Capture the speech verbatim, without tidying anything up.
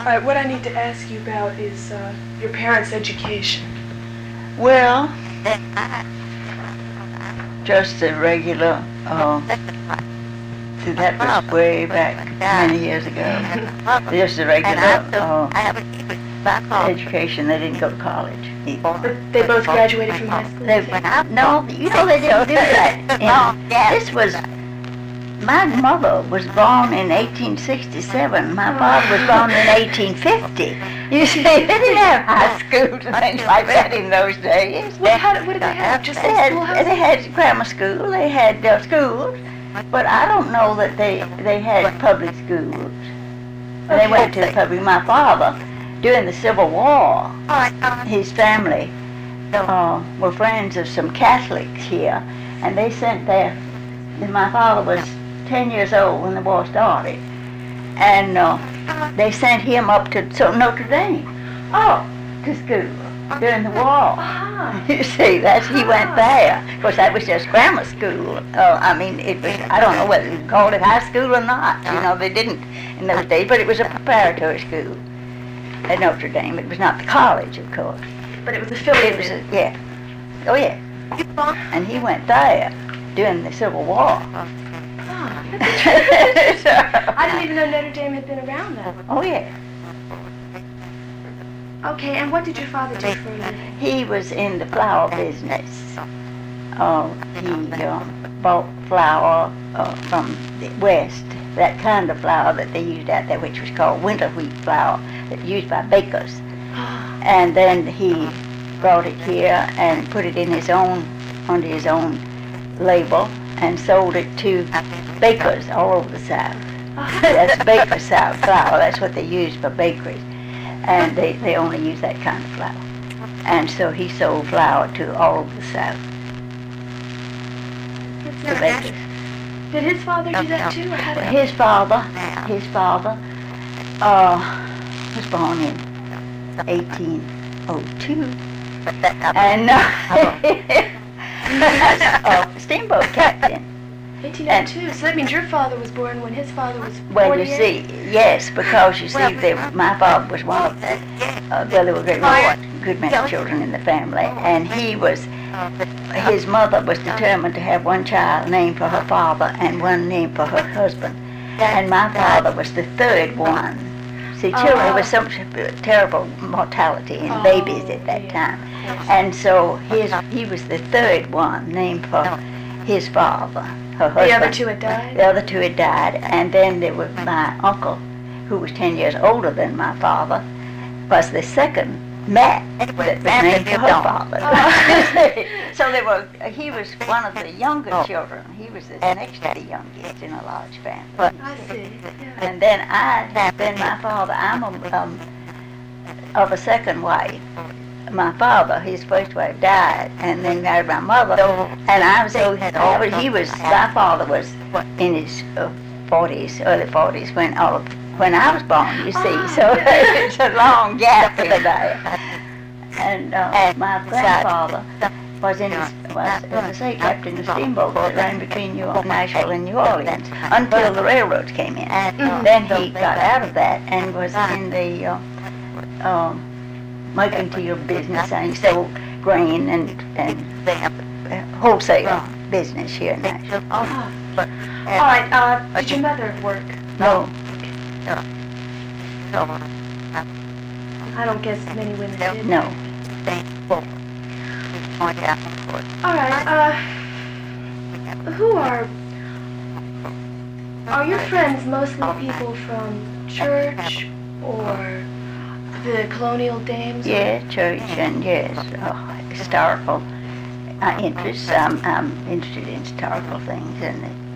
right, what I need to ask you about is uh, your parents' education. Well, just a regular, uh, see, that was way back many years ago. Just a regular uh, education. They didn't go to college. But they both graduated from high school? They, no, you know they didn't do that. And this was, my mother was born in eighteen sixty-seven. My father was born in eighteen fifty. You see, they didn't have high schools and things like that in those days. What, how, what did they have? Just they had, they had grammar school, they had uh, schools, but I don't know that they, they had public schools. Okay. They went to the public. My father, during the Civil War, his family uh, were friends of some Catholics here, and they sent their, my father was ten years old when the war started, and uh, they sent him up to so Notre Dame, oh, to school during the war. Ah. You see, that's he went there. Of course, that was just grammar school. Uh, I mean, it was, I don't know whether you called it high school or not. You know, they didn't in those days, but it was a preparatory school at Notre Dame. It was not the college, of course. But it was affiliated. It was a, yeah. Oh, yeah. And he went there during the Civil War. Oh, that's I didn't even know Notre Dame had been around then. Oh, yeah. Okay, and what did your father do for a living? He was in the flower business. Uh, he uh, bought flour uh, from the West, that kind of flour that they used out there, which was called winter wheat flour, that used by bakers. And then he brought it here and put it in his own, under his own label, and sold it to bakers all over the South. That's baker South flour. That's what they use for bakeries. And they, they only use that kind of flour. And so he sold flour to all over the South. The bakers. Did his father do that too, or how did His father, his father, uh, was born in eighteen oh two. And uh, a steamboat captain. eighteen oh two, so that means your father was born when his father was Well, you forty-eight? see, yes, because you see, they, my father was one of the, uh, well, there were a good, good many children in the family, and he was, his mother was determined to have one child named for her father and one named for her husband, and my father was the third one. See, children, there was some terrible mortality in Oh, babies at that yeah. time, and so his, he was the third one named for his father. Her husband. The other two had died? The other two had died, and then there was my uncle, who was ten years older than my father, was the second Matt that was named for her father. Oh. So there were, he was one of the younger children. He was the next to the youngest in a large family. I see. Yeah. And then I, then my father, I'm a, um, of a second wife. My father, his first wife, died, and then married my mother, and I was so, he was, my father was in his uh, forties, early forties, when all of, when I was born, you see, so it's a long gap in there. And uh, my grandfather was in his, was, as I say, captain of steamboat that ran between New Nashville and New Orleans until the railroads came in. Mm-hmm. Then he got out of that and was in the uh, um, mercantile business, and he sold grain and, and uh, wholesale business here in Nashville. Oh. All right, uh, did your mother work? No. I don't guess many women did. No. All right, uh, who are, are your friends mostly people from church or the colonial dames? Yeah, church and yes, oh, historical uh, interests. I'm, I'm interested in historical things, and